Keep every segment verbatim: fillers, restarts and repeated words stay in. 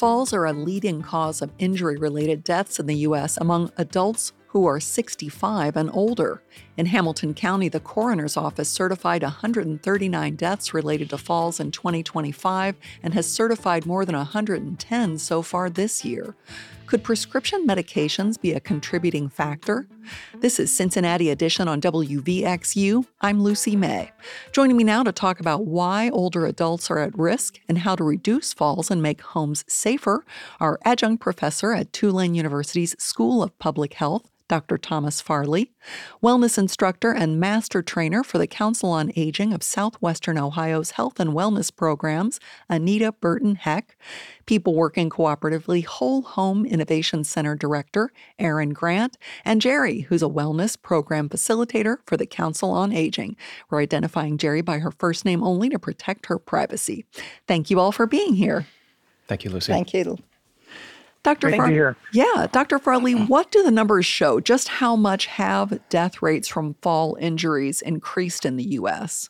Falls are a leading cause of injury-related deaths in the U S among adults who are sixty-five and older. In Hamilton County, the coroner's office certified one hundred thirty-nine deaths related to falls in twenty twenty-five and has certified more than one hundred ten so far this year. Could prescription medications be a contributing factor? This is Cincinnati Edition on W V X U. I'm Lucy May. Joining me now to talk about why older adults are at risk and how to reduce falls and make homes safer are adjunct professor at Tulane University's School of Public Health, Doctor Thomas Farley, wellness instructor and master trainer for the Council on Aging of Southwestern Ohio's Health and Wellness Programs, Anita Burton Heck, People Working Cooperatively Whole Home Innovation Center Director, Aaron Grant, and Jerry, who's a wellness program facilitator for the Council on Aging. We're identifying Jerry by her first name only to protect her privacy. Thank you all for being here. Thank you, Lucy. Thank you. Doctor Farley, here. yeah, Doctor Farley, what do the numbers show? Just how much have death rates from fall injuries increased in the U S?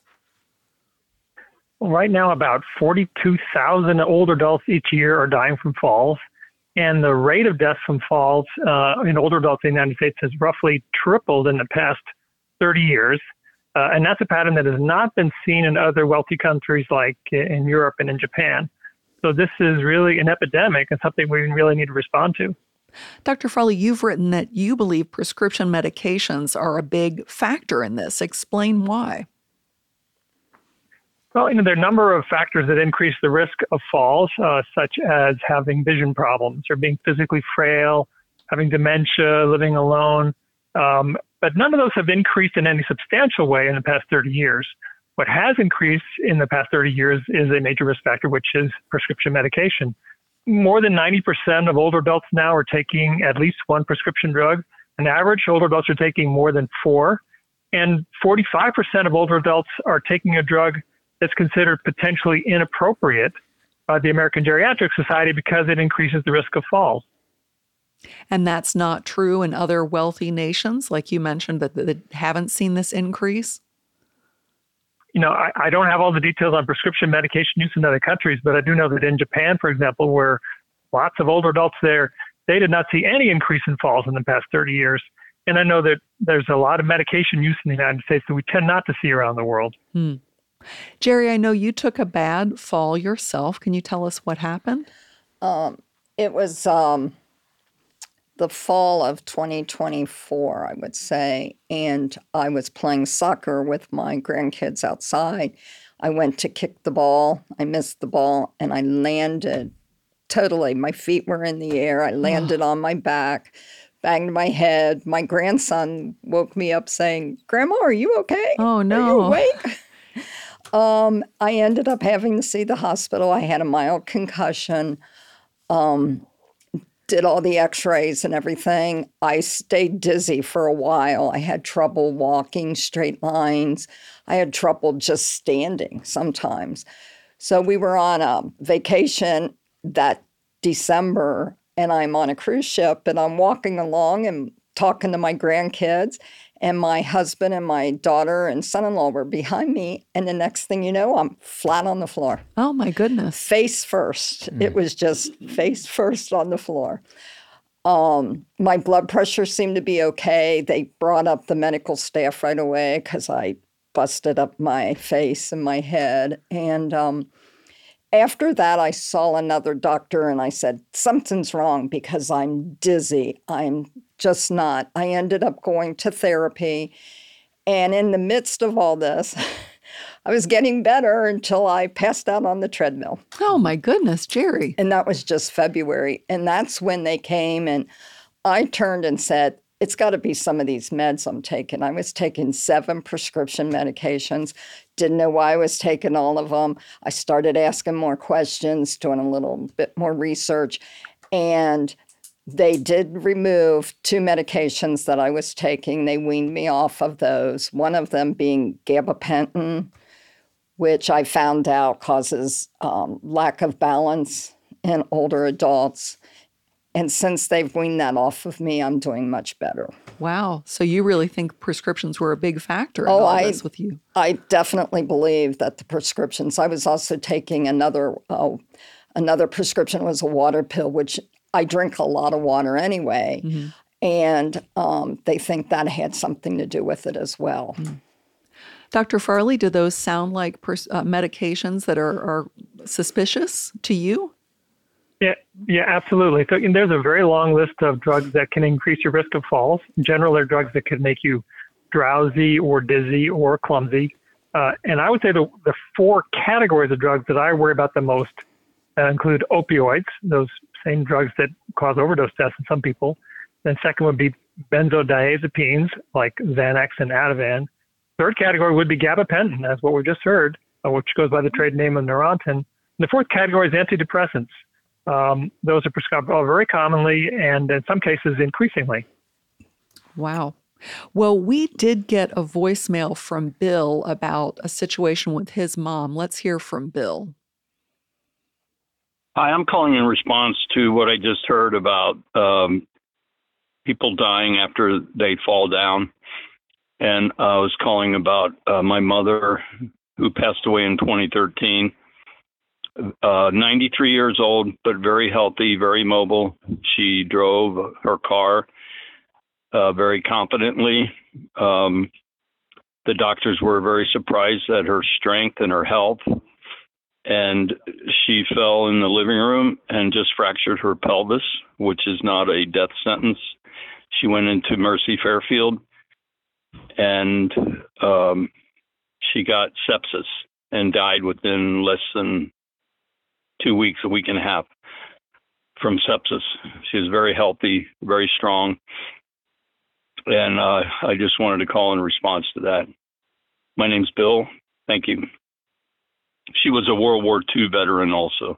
Well, right now, about forty-two thousand older adults each year are dying from falls. And the rate of deaths from falls uh, in older adults in the United States has roughly tripled in the past thirty years. Uh, and that's a pattern that has not been seen in other wealthy countries like in Europe and in Japan. So this is really an epidemic and something we really need to respond to. Doctor Farley, you've written that you believe prescription medications are a big factor in this. Explain why. Well, you know, there are a number of factors that increase the risk of falls, uh, such as having vision problems or being physically frail, having dementia, living alone. Um, but none of those have increased in any substantial way in the past thirty years. What has increased in the past thirty years is a major risk factor, which is prescription medication. More than ninety percent of older adults now are taking at least one prescription drug. On average, older adults are taking more than four. And forty-five percent of older adults are taking a drug that's considered potentially inappropriate by the American Geriatric Society because it increases the risk of falls. And that's not true in other wealthy nations, like you mentioned, that, that haven't seen this increase? You know, I, I don't have all the details on prescription medication use in other countries, but I do know that in Japan, for example, where lots of older adults there, they did not see any increase in falls in the past thirty years. And I know that there's a lot of medication use in the United States that we tend not to see around the world. Hmm. Jerry, I know you took a bad fall yourself. Can you tell us what happened? Um, it was um, the fall of twenty twenty-four, I would say, and I was playing soccer with my grandkids outside. I went to kick the ball. I missed the ball, and I landed totally. My feet were in the air. I landed oh. on my back, banged my head. My grandson woke me up saying, "Grandma, are you okay? Oh, no. Are you awake?" um, I ended up having to see the hospital. I had a mild concussion. Um, did all the x-rays and everything. I stayed dizzy for a while. I had trouble walking straight lines. I had trouble just standing sometimes. So we were on a vacation that December, and I'm on a cruise ship, and I'm walking along and talking to my grandkids, and my husband and my daughter and son-in-law were behind me, and the next thing you know, I'm flat on the floor. Oh, my goodness. Face first. Mm. It was just face first on the floor. Um, my blood pressure seemed to be okay. They brought up the medical staff right away because I busted up my face and my head. And um, after that, I saw another doctor, and I said, something's wrong because I'm dizzy. I'm just not. I ended up going to therapy. And in the midst of all this, I was getting better until I passed out on the treadmill. Oh, my goodness, Jerry. And that was just February. And that's when they came, and I turned and said, it's got to be some of these meds I'm taking. I was taking seven prescription medications. Didn't know why I was taking all of them. I started asking more questions, doing a little bit more research. And they did remove two medications that I was taking. They weaned me off of those, one of them being gabapentin, which I found out causes um, lack of balance in older adults. And since they've weaned that off of me, I'm doing much better. Wow. So you really think prescriptions were a big factor in oh, all I, this with you? I definitely believe that the prescriptions. I was also taking another, oh, Another prescription was a water pill, which I drink a lot of water anyway. Mm-hmm. And um, they think that had something to do with it as well. Mm-hmm. Doctor Farley, do those sound like pers- uh, medications that are, are suspicious to you? Yeah, yeah, absolutely. So and there's a very long list of drugs that can increase your risk of falls. In general, they're drugs that can make you drowsy or dizzy or clumsy. Uh, and I would say the, the four categories of drugs that I worry about the most uh, include opioids, those same drugs that cause overdose deaths in some people. Then second would be benzodiazepines like Xanax and Ativan. Third category would be gabapentin, as what we just heard, uh, which goes by the trade name of Neurontin. And the fourth category is antidepressants. Um, those are prescribed very commonly and in some cases increasingly. Wow. Well, we did get a voicemail from Bill about a situation with his mom. Let's hear from Bill. Hi, I'm calling in response to what I just heard about um, people dying after they fall down. And I was calling about uh, my mother, who passed away in twenty thirteen. Uh, ninety-three years old, but very healthy, very mobile. She drove her car uh, very confidently. Um, the doctors were very surprised at her strength and her health. And she fell in the living room and just fractured her pelvis, which is not a death sentence. She went into Mercy Fairfield and um, she got sepsis and died within less than two weeks, a week and a half from sepsis. She was very healthy, very strong. And uh, I just wanted to call in response to that. My name's Bill. Thank you. She was a World War Two veteran also.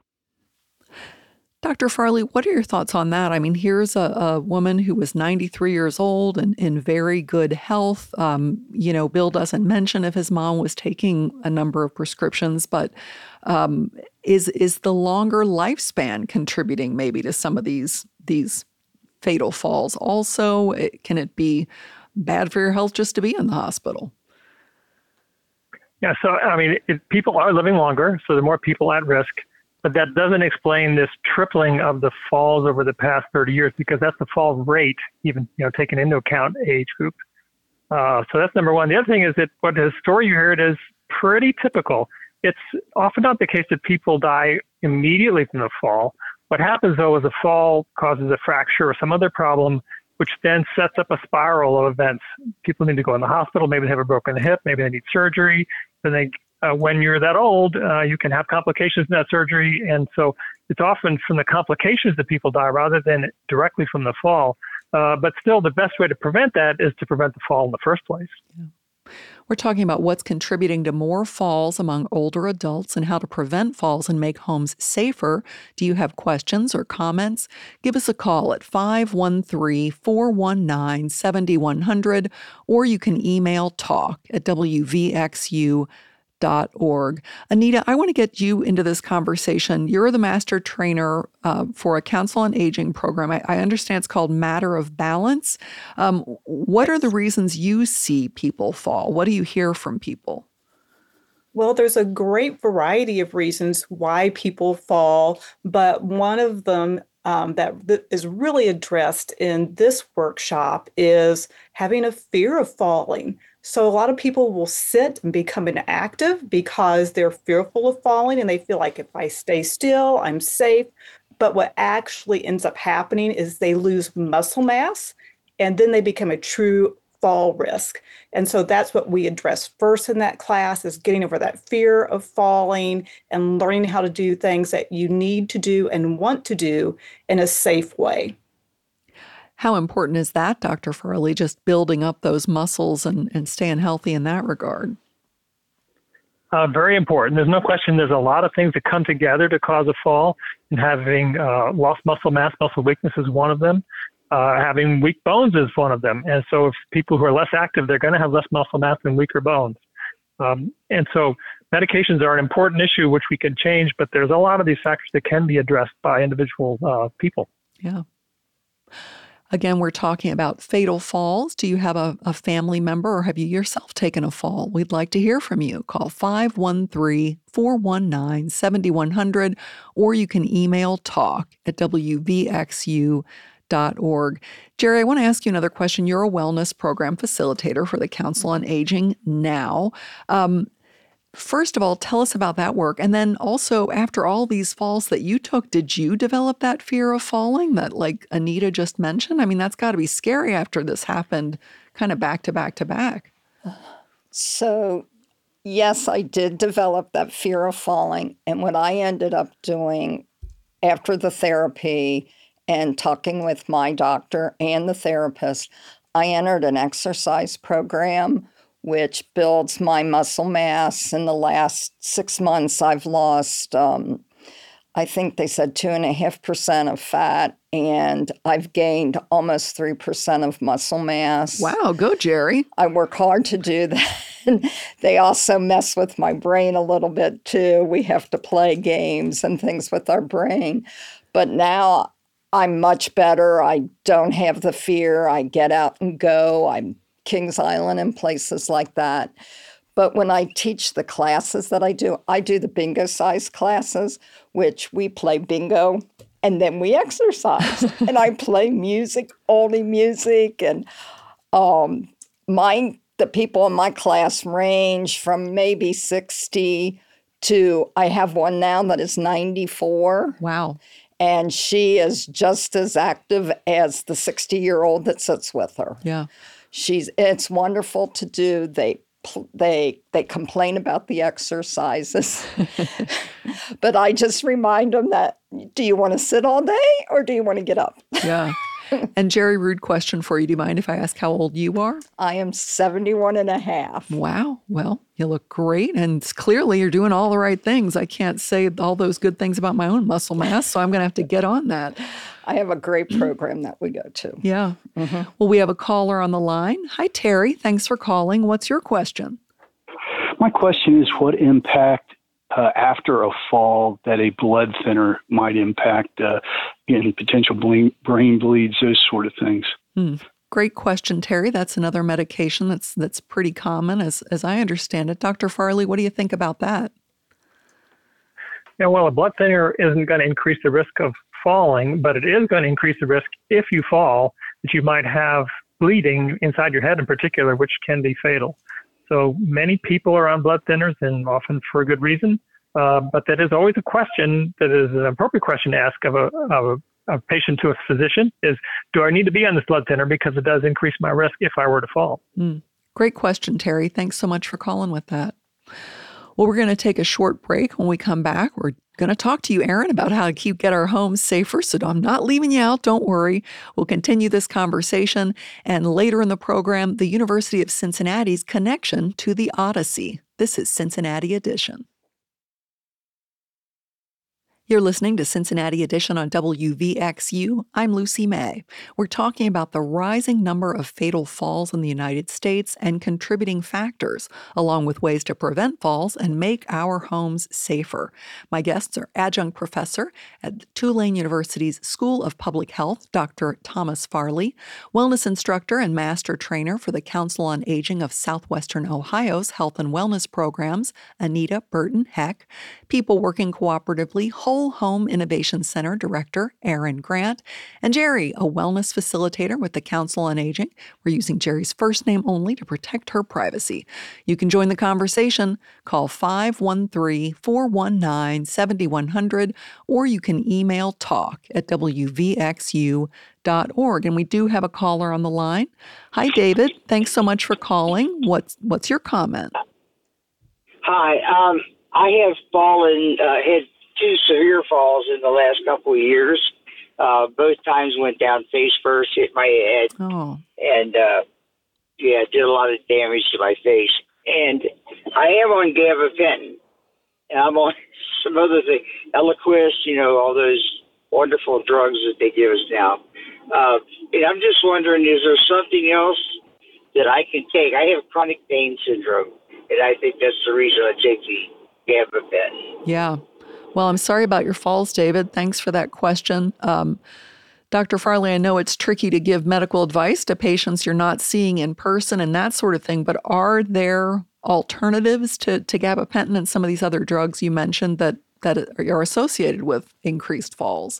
Doctor Farley, what are your thoughts on that? I mean, here's a, a woman who was ninety-three years old and in very good health. Um, you know, Bill doesn't mention if his mom was taking a number of prescriptions, but um, is is the longer lifespan contributing maybe to some of these these fatal falls? Also, it, can it be bad for your health just to be in the hospital? Yeah, so, I mean, it, people are living longer, so there are more people at risk. But that doesn't explain this tripling of the falls over the past thirty years, because that's the fall rate, even, you know, taking into account age group. Uh, so that's number one. The other thing is that what the story you heard is pretty typical. It's often not the case that people die immediately from the fall. What happens, though, is a fall causes a fracture or some other problem, which then sets up a spiral of events. People need to go in the hospital. Maybe they have a broken hip. Maybe they need surgery. Then they Uh, when you're that old, uh, you can have complications in that surgery. And so it's often from the complications that people die rather than directly from the fall. Uh, but still, the best way to prevent that is to prevent the fall in the first place. Yeah. We're talking about what's contributing to more falls among older adults and how to prevent falls and make homes safer. Do you have questions or comments? Give us a call at five one three, four one nine, seven one zero zero, or you can email talk at w v x u dot org. Anita, I want to get you into this conversation. You're the master trainer uh, for a counsel on aging program. I, I understand it's called Matter of Balance. Um, what are the reasons you see people fall? What do you hear from people? Well, there's a great variety of reasons why people fall, but one of them um, that, that is really addressed in this workshop is having a fear of falling. So a lot of people will sit and become inactive because they're fearful of falling and they feel like if I stay still, I'm safe. But what actually ends up happening is they lose muscle mass and then they become a true fall risk. And so that's what we address first in that class is getting over that fear of falling and learning how to do things that you need to do and want to do in a safe way. How important is that, Doctor Farley, just building up those muscles and, and staying healthy in that regard? Uh, very important. There's no question there's a lot of things that come together to cause a fall, and having uh, lost muscle mass, muscle weakness is one of them. Uh, having weak bones is one of them. And so if people who are less active, they're going to have less muscle mass and weaker bones. Um, and so medications are an important issue, which we can change, but there's a lot of these factors that can be addressed by individual uh, people. Yeah. Again, we're talking about fatal falls. Do you have a, a family member or have you yourself taken a fall? We'd like to hear from you. Call five one three, four one nine, seven one zero zero or you can email talk at w v x u dot org. Jerry, I want to ask you another question. You're a wellness program facilitator for the Council on Aging now. Um, First of all, tell us about that work. And then also, after all these falls that you took, did you develop that fear of falling that, like Anita just mentioned? I mean, that's got to be scary after this happened kind of back to back to back. So, yes, I did develop that fear of falling. And what I ended up doing after the therapy and talking with my doctor and the therapist, I entered an exercise program which builds my muscle mass. In the last six months, I've lost, um, I think they said two and a half percent of fat, and I've gained almost three percent of muscle mass. Wow, go Jerry. I work hard to do that. They also mess with my brain a little bit too. We have to play games and things with our brain. But now I'm much better. I don't have the fear. I get out and go. I'm Kings Island and places like that. But when I teach the classes that I do, I do the bingo size classes, which we play bingo and then we exercise. And I play music, oldie music. And um, my the people in my class range from maybe sixty to, I have one now that is ninety-four. Wow. And she is just as active as the sixty-year-old that sits with her. Yeah. She's, it's wonderful to do. They they they complain about the exercises. But I just remind them that, do you want to sit all day or do you want to get up? Yeah. And Jerry, rude question for you. Do you mind if I ask how old you are? I am seventy-one and a half. Wow. Well, you look great. And clearly you're doing all the right things. I can't say all those good things about my own muscle mass, so I'm going to have to get on that. I have a great program that we go to. Yeah. Mm-hmm. Well, we have a caller on the line. Hi, Terry. Thanks for calling. What's your question? My question is what impact uh, after a fall that a blood thinner might impact uh, in potential brain, brain bleeds, those sort of things. Hmm. Great question, Terry. That's another medication that's that's pretty common, as as I understand it. Doctor Farley, what do you think about that? Yeah, well, a blood thinner isn't going to increase the risk of falling, but it is going to increase the risk if you fall that you might have bleeding inside your head in particular, which can be fatal. So many people are on blood thinners, and often for a good reason. Uh, but that is always a question that is an appropriate question to ask of a, of a, a patient to a physician is, do I need to be on this blood thinner because it does increase my risk if I were to fall? Mm. Great question, Terry. Thanks so much for calling with that. Well, we're going to take a short break. When we come back, we're going to talk to you, Aaron, about how to keep get our homes safer. So I'm not leaving you out. Don't worry. We'll continue this conversation. And later in the program, the University of Cincinnati's connection to the Odyssey. This is Cincinnati Edition. You're listening to Cincinnati Edition on W V X U. I'm Lucy May. We're talking about the rising number of fatal falls in the United States and contributing factors, along with ways to prevent falls and make our homes safer. My guests are adjunct professor at Tulane University's School of Public Health, Doctor Thomas Farley, wellness instructor and master trainer for the Council on Aging of Southwestern Ohio's Health and Wellness Programs, Anita Burton Heck, people working cooperatively, Whole Home Innovation Center Director Aaron Grant, and Jerry, a wellness facilitator with the Council on Aging. We're using Jerry's first name only to protect her privacy. You can join the conversation. Call five one three, four one nine, seven one zero zero or you can email talk at w v x u dot org. And we do have a caller on the line. Hi, David. Thanks so much for calling. What's what's your comment? Hi. Um, I have fallen, uh, had two severe falls in the last couple of years. Uh, both times went down face first, hit my head, Oh, and uh, yeah, did a lot of damage to my face. And I am on gabapentin, and I'm on some other things, Eliquis, you know, all those wonderful drugs that they give us now. Uh, and I'm just wondering, is there something else that I can take? I have chronic pain syndrome, and I think that's the reason I take the gabapentin. yeah. Well, I'm sorry about your falls, David. Thanks for that question. Um, Doctor Farley, I know it's tricky to give medical advice to patients you're not seeing in person and that sort of thing, but are there alternatives to, to gabapentin and some of these other drugs you mentioned that, that are associated with increased falls?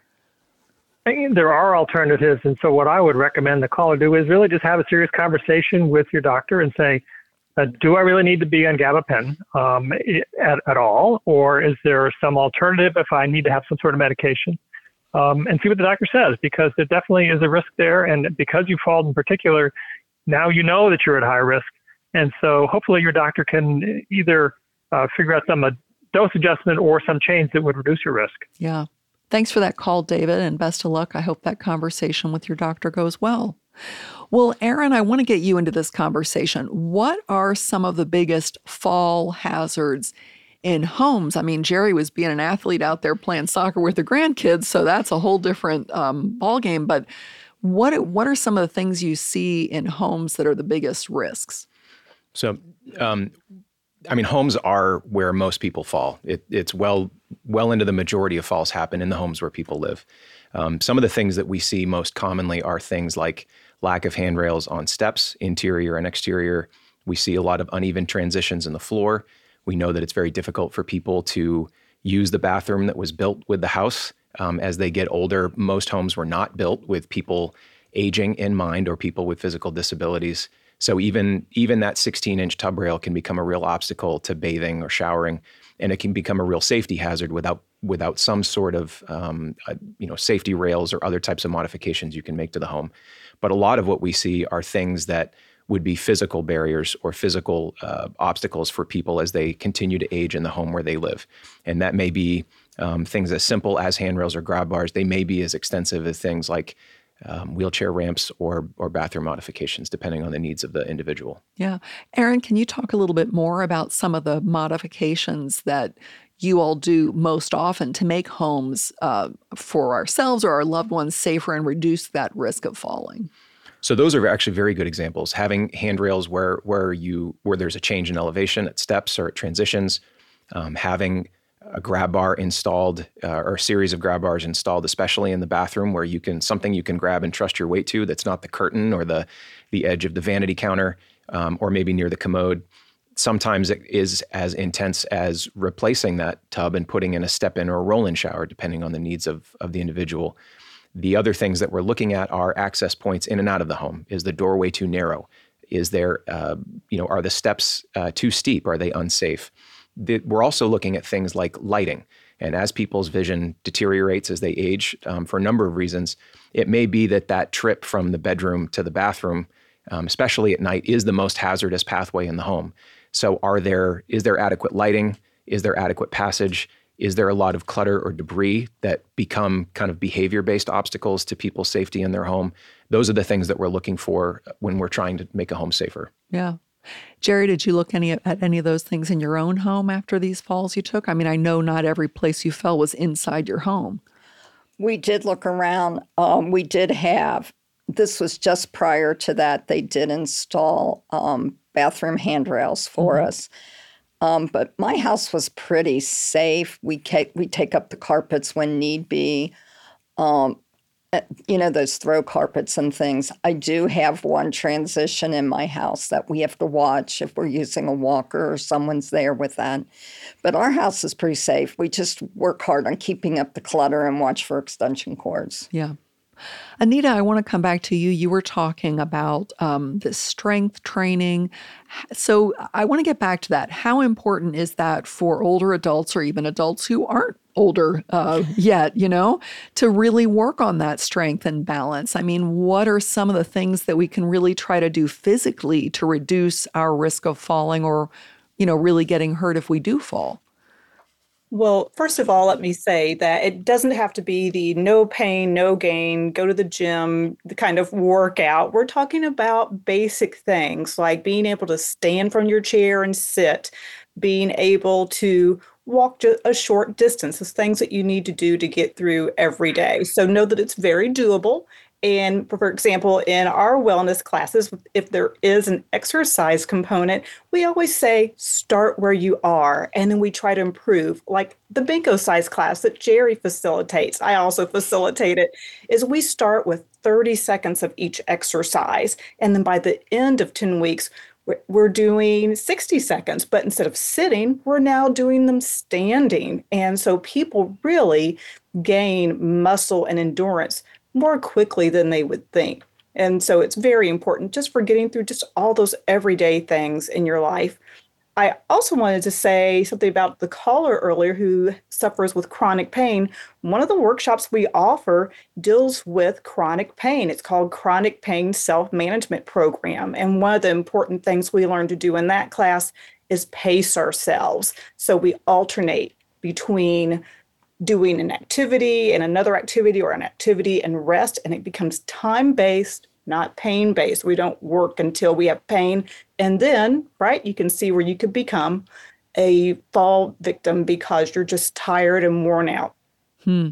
I mean, there are alternatives. And so what I would recommend the caller do is really just have a serious conversation with your doctor and say, uh, do I really need to be on gabapentin um, at, at all? Or is there some alternative if I need to have some sort of medication? Um, and see what the doctor says, because there definitely is a risk there. And because you fall in particular, now you know that you're at high risk. And so hopefully your doctor can either uh, figure out some uh, dose adjustment or some change that would reduce your risk. Yeah. Thanks for that call, David, and best of luck. I hope that conversation with your doctor goes well. Well, Aaron, I want to get you into this conversation. What are some of the biggest fall hazards in homes? I mean, Jerry was being an athlete out there playing soccer with her grandkids, so that's a whole different um, ballgame. But what what are some of the things you see in homes that are the biggest risks? So, um, I mean, homes are where most people fall. It, it's well well into the majority of falls happen in the homes where people live. Um, some of the things that we see most commonly are things like lack of handrails on steps, interior and exterior. We see a lot of uneven transitions in the floor. We know that it's very difficult for people to use the bathroom that was built with the house. Um, as they get older, most homes were not built with people aging in mind or people with physical disabilities. So even even that sixteen-inch tub rail can become a real obstacle to bathing or showering, and it can become a real safety hazard without without some sort of um, uh, you know safety rails or other types of modifications you can make to the home. But a lot of what we see are things that would be physical barriers or physical uh, obstacles for people as they continue to age in the home where they live. And that may be um, things as simple as handrails or grab bars. They may be as extensive as things like um, wheelchair ramps or or bathroom modifications, depending on the needs of the individual. Yeah. Aaron, can you talk a little bit more about some of the modifications that you all do most often to make homes uh, for ourselves or our loved ones safer and reduce that risk of falling? So those are actually very good examples. Having handrails where where you where there's a change in elevation at steps or at transitions, um, having a grab bar installed uh, or a series of grab bars installed, especially in the bathroom where you can something you can grab and trust your weight to. That's not the curtain or the the edge of the vanity counter um, or maybe near the commode. Sometimes it is as intense as replacing that tub and putting in a step-in or a roll-in shower, depending on the needs of, of the individual. The other things that we're looking at are access points in and out of the home. Is the doorway too narrow? Is there, uh, you know, are the steps uh, too steep? Are they unsafe? The, we're also looking at things like lighting. And as people's vision deteriorates as they age, um, for a number of reasons, it may be that that trip from the bedroom to the bathroom, um, especially at night, is the most hazardous pathway in the home. So are there, is there adequate lighting? Is there adequate passage? Is there a lot of clutter or debris that become kind of behavior-based obstacles to people's safety in their home? Those are the things that we're looking for when we're trying to make a home safer. Yeah. Jerry, did you look any at any of those things in your own home after these falls you took? I mean, I know not every place you fell was inside your home. We did look around. Um, we did have, this was just prior to that, they did install um, bathroom handrails for mm-hmm. us. Um, but my house was pretty safe. We ca- we take up the carpets when need be. Um, you know, those throw carpets and things. I do have one transition in my house that we have to watch if we're using a walker or someone's there with that. But our house is pretty safe. We just work hard on keeping up the clutter and watch for extension cords. Yeah. Anita, I want to come back to you. You were talking about um, the strength training. So I want to get back to that. How important is that for older adults or even adults who aren't older uh, yet, you know, to really work on that strength and balance? I mean, what are some of the things that we can really try to do physically to reduce our risk of falling or, you know, really getting hurt if we do fall? Well, first of all, let me say that it doesn't have to be the no pain, no gain, go to the gym, the kind of workout. We're talking about basic things like being able to stand from your chair and sit, being able to walk a short distance, the things that you need to do to get through every day. So know that it's very doable And for example, in our wellness classes, if there is an exercise component, we always say, start where you are, and then we try to improve. Like the bingo size class that Jerry facilitates, I also facilitate it, is we start with thirty seconds of each exercise. And then by the end of ten weeks, we're doing sixty seconds, but instead of sitting, we're now doing them standing. And so people really gain muscle and endurance more quickly than they would think. And so it's very important just for getting through just all those everyday things in your life. I also wanted to say something about the caller earlier who suffers with chronic pain. One of the workshops we offer deals with chronic pain. It's called Chronic Pain Self-Management Program. And one of the important things we learn to do in that class is pace ourselves. So we alternate between doing an activity and another activity, or an activity and rest, and it becomes time-based, not pain-based. We don't work until we have pain. And then, right, you can see where you could become a fall victim because you're just tired and worn out. Hmm.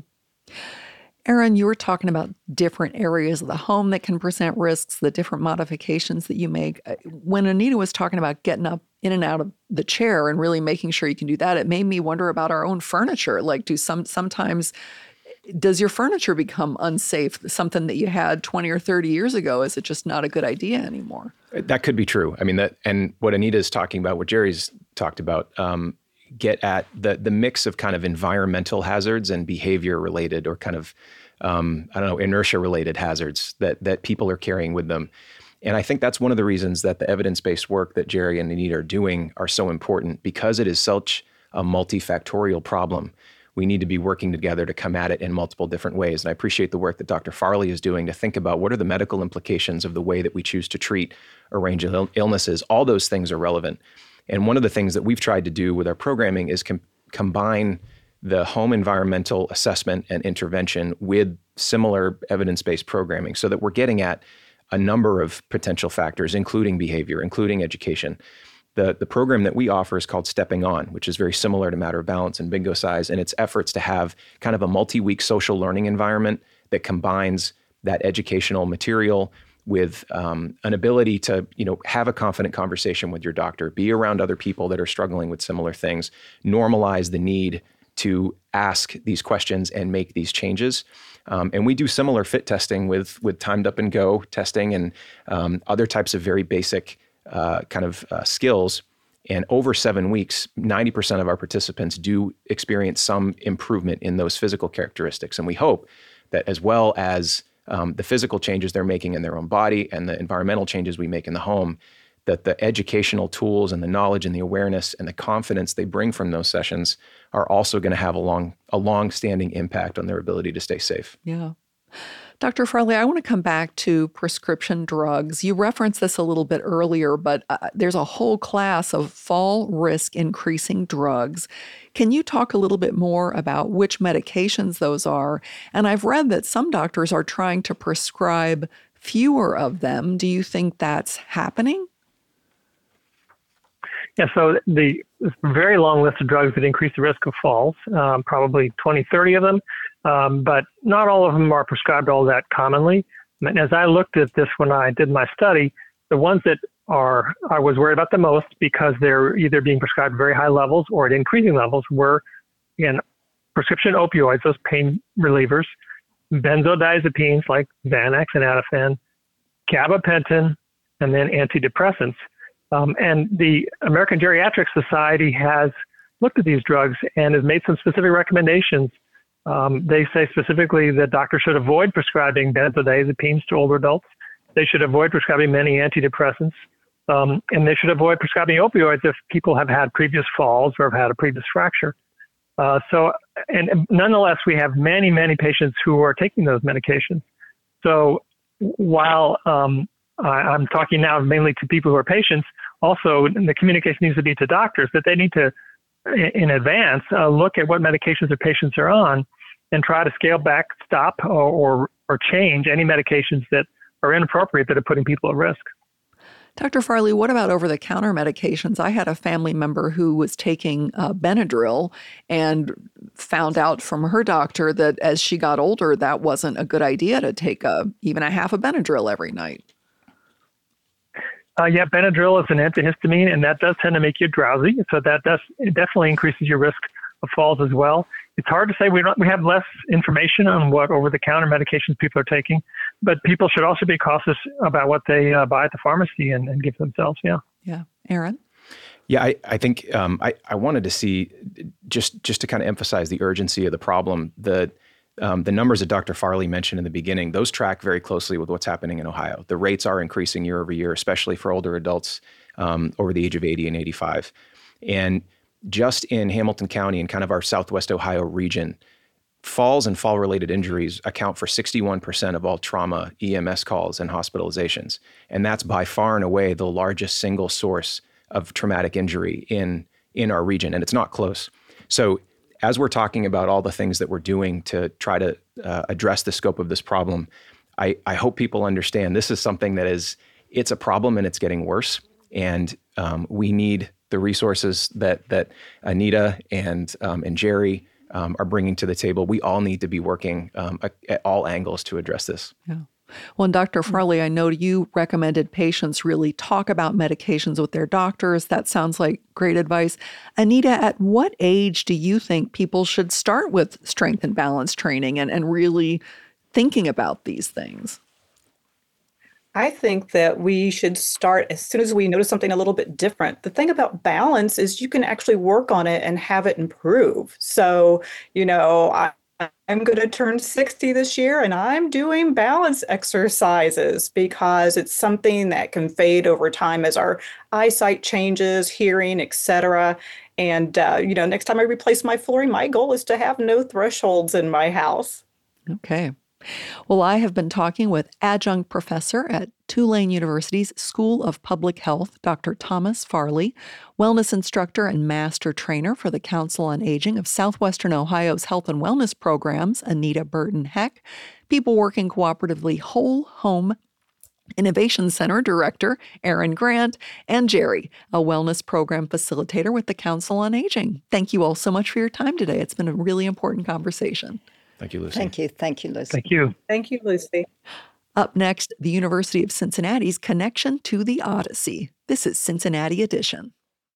Erin, you were talking about different areas of the home that can present risks, the different modifications that you make. When Anita was talking about getting up in and out of the chair and really making sure you can do that, it made me wonder about our own furniture. Like, do some sometimes, does your furniture become unsafe, something that you had twenty or thirty years ago? Is it just not a good idea anymore? That could be true. I mean, that, and what Anita is talking about, what Jerry's talked about, um, get at the the mix of kind of environmental hazards and behavior related, or kind of, um, I don't know, inertia related hazards that that people are carrying with them. And I think that's one of the reasons that the evidence-based work that Jerry and Anita are doing are so important, because it is such a multifactorial problem. We need to be working together to come at it in multiple different ways. And I appreciate the work that Doctor Farley is doing to think about what are the medical implications of the way that we choose to treat a range of Ill- illnesses. All those things are relevant. And one of the things that we've tried to do with our programming is com- combine the home environmental assessment and intervention with similar evidence-based programming, so that we're getting at a number of potential factors, including behavior, including education. The, the program that we offer is called Stepping On, which is very similar to Matter of Balance and Bingo Size, and its efforts to have kind of a multi-week social learning environment that combines that educational material with um, an ability to, you know, have a confident conversation with your doctor, be around other people that are struggling with similar things, normalize the need to ask these questions and make these changes. Um, and we do similar fit testing with with timed up and go testing and um, other types of very basic uh, kind of uh, skills. And over seven weeks, ninety percent of our participants do experience some improvement in those physical characteristics. And we hope that, as well as um, the physical changes they're making in their own body and the environmental changes we make in the home, that the educational tools and the knowledge and the awareness and the confidence they bring from those sessions are also going to have a long, a long-standing impact on their ability to stay safe. Yeah. Doctor Farley, I want to come back to prescription drugs. You referenced this a little bit earlier, but uh, there's a whole class of fall risk increasing drugs. Can you talk a little bit more about which medications those are? And I've read that some doctors are trying to prescribe fewer of them. Do you think that's happening? Yeah, so the very long list of drugs that increase the risk of falls, um, probably twenty, thirty of them, um, but not all of them are prescribed all that commonly. And as I looked at this when I did my study, the ones that are I was worried about the most, because they're either being prescribed very high levels or at increasing levels, were in prescription opioids, those pain relievers, benzodiazepines like Xanax and Atifen, gabapentin, and then antidepressants. Um, and the American Geriatric Society has looked at these drugs and has made some specific recommendations. Um, they say specifically that doctors should avoid prescribing benzodiazepines to older adults. They should avoid prescribing many antidepressants. Um, and they should avoid prescribing opioids if people have had previous falls or have had a previous fracture. Uh, so, and, and nonetheless, we have many, many patients who are taking those medications. So while um, I, I'm talking now mainly to people who are patients, also the communication needs to be to doctors that they need to, in, in advance, uh, look at what medications their patients are on and try to scale back, stop, or, or, or change any medications that are inappropriate that are putting people at risk. Doctor Farley, what about over-the-counter medications? I had a family member who was taking uh, Benadryl and found out from her doctor that as she got older, that wasn't a good idea to take a, even a half a Benadryl every night. Uh, yeah, Benadryl is an antihistamine, and that does tend to make you drowsy. So that does it definitely increases your risk of falls as well. It's hard to say. We don't, we have less information on what over-the-counter medications people are taking, but people should also be cautious about what they uh, buy at the pharmacy and, and give themselves. Yeah. Yeah. Aaron? Yeah, I, I think um, I, I wanted to see, just just to kind of emphasize the urgency of the problem, the um, the numbers that Doctor Farley mentioned in the beginning, those track very closely with what's happening in Ohio. The rates are increasing year over year, especially for older adults um, over the age of eighty and eighty-five. And just in Hamilton County and kind of our Southwest Ohio region, falls and fall-related injuries account for sixty-one percent of all trauma E M S calls and hospitalizations. And that's by far and away the largest single source of traumatic injury in, in our region. And it's not close. So as we're talking about all the things that we're doing to try to uh, address the scope of this problem, I, I hope people understand this is something that is, it's a problem and it's getting worse. And um, we need the resources that that Anita and um, and Jerry um, are bringing to the table. We all need to be working um, at all angles to address this. Yeah. Well, and Doctor Farley, I know you recommended patients really talk about medications with their doctors. That sounds like great advice. Anita, at what age do you think people should start with strength and balance training and, and really thinking about these things? I think that we should start as soon as we notice something a little bit different. The thing about balance is you can actually work on it and have it improve. So, you know, I, I'm going to turn sixty this year and I'm doing balance exercises because it's something that can fade over time as our eyesight changes, hearing, et cetera. And, uh, you know, next time I replace my flooring, my goal is to have no thresholds in my house. Okay. Well, I have been talking with adjunct professor at Tulane University's School of Public Health, Doctor Thomas Farley, wellness instructor and master trainer for the Council on Aging of Southwestern Ohio's Health and Wellness Programs, Anita Burton Heck, People Working Cooperatively Whole Home Innovation Center Director, Aaron Grant, and Jerry, a wellness program facilitator with the Council on Aging. Thank you all so much for your time today. It's been a really important conversation. Thank you, Lucy. Thank you. Thank you, Lucy. Thank you. Thank you, Lucy. Up next, the University of Cincinnati's connection to the Odyssey. This is Cincinnati Edition.